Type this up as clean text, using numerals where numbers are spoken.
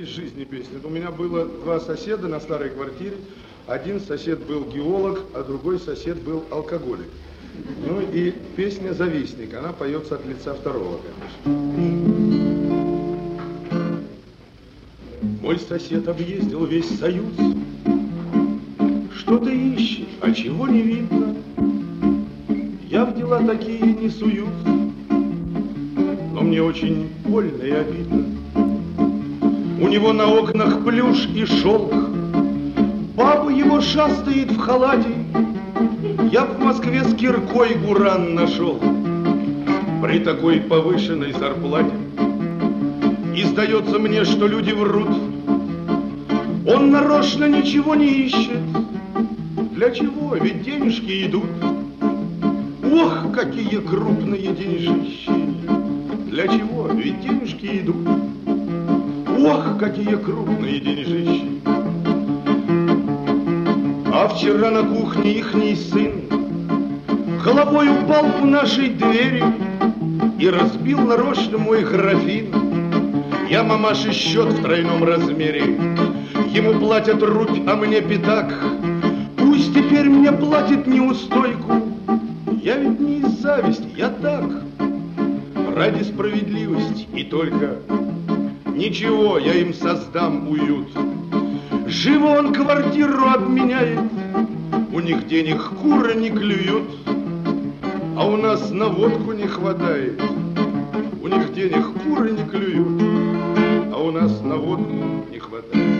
из жизни песни. У меня было два соседа на старой квартире. Один сосед был геолог, а другой сосед был алкоголик. Ну и песня «Завистник», она поется от лица второго, конечно. Мой сосед объездил весь Союз. Что ты ищешь, а чего не видно? Я в дела такие не суюсь, но мне очень больно и обидно. У него на окнах плюш и шелк, баба его шастает в халате. Я в Москве с киркой уран нашел при такой повышенной зарплате. И сдается мне, что люди врут. Он нарочно ничего не ищет. Для чего? Ведь денежки идут. Ох, какие крупные деньжищи! Для чего? Ведь денежки идут. Ох, какие крупные деньжищи! А вчера на кухне ихний сын головой упал в нашей двери и разбил нарочно мой графин. Я мамаше счет в тройном размере. Ему платят рубь, а мне пятак. Пусть теперь мне платит неустойку. Я ведь не из зависти, я так, ради справедливости и только. Ничего, я им создам уют. Живо он квартиру обменяет, у них денег куры не клюют, а у нас на водку не хватает. У них денег куры не клюют, а у нас на водку не хватает.